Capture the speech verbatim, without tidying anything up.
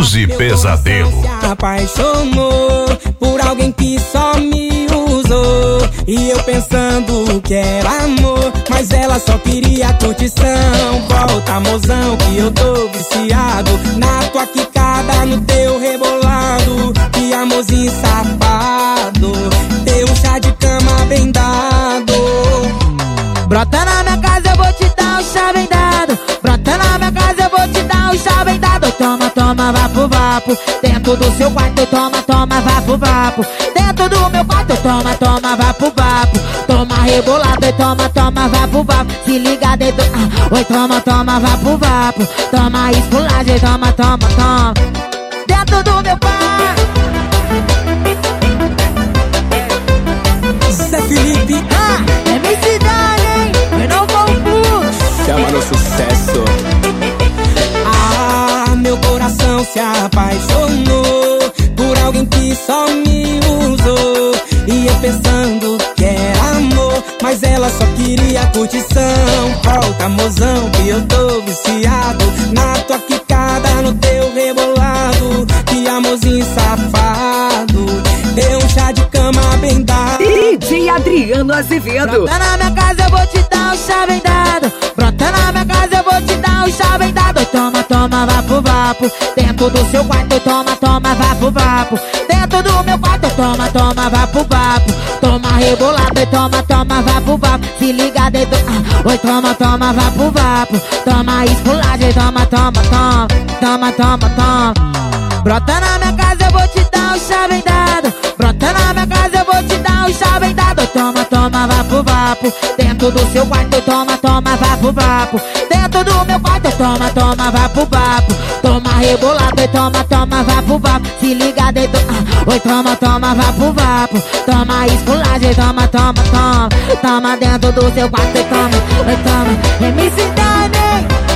Suzy Pesadelo. Se apaixonou por alguém que só me usou, e eu pensando que era amor, mas ela só queria curtição. Volta, mozão, que eu tô viciado na tua quicada, no teu rebolado. Que amorzinho safado, teu chá de cama bem dado. Brota na minha casa, eu vou te dar um chá bem dado. Brota na minha casa, eu vou te dar um chá bem dado. Toma, toma, vapo, vapo. Dentro do seu quarto, toma, toma, vapo, vapo. Dentro do meu quarto, toma, toma, vapo, vapo. Toma rebolado e toma, toma, vapo, vapo. Se liga dentro, ah, oi, toma, toma, vapo, vapo. Toma esculagem, toma, toma, toma. Dentro do meu quarto. Zé Felipe, ah, é minha cidade, hein? Eu não vou puxar. Chama no sucesso. Ah, meu coração se apaixonou por alguém que só me usou, e eu pensando que era amor, mas ela só queria curtição. Volta, mozão, que eu tô viciado na tua quicada, no teu rebolado. Que amorzinho safado, deu um chá de cama bem dado. D J Adriano Azevedo. Brota na minha casa, eu vou te dar um chá bem dado. Brota na minha casa, eu vou te dar um chá bem dado. Toma, toma, vapo, vapo. Dentro do seu quarto, toma, toma, vapo, vapo. Dentro do meu quarto, toma, toma, vapo, vapo. Toma rebolado e toma, toma, vapo, vapo. Se liga dentro, ah, oi, toma, toma, vapo, vapo. Toma esculagem, toma, toma, toma. Toma, toma, toma. Brota na minha casa, eu vou te dar um chá bem dado. Brota na minha casa, eu vou te dar um chá bem dado. Toma, toma, vapo, vapo. Dentro do seu quarto, toma, toma, vapo, vapo. Dentro do meu quarto, toma, toma, vapo, vapo. Toma rebolado e toma, toma, vapo, vapo. Se liga dentro, ah, oi, toma, toma, vapo, vapo. Toma esculagem, toma, toma, toma. Toma dentro do seu quarto, toma, oi, toma. É minha cidade, hein?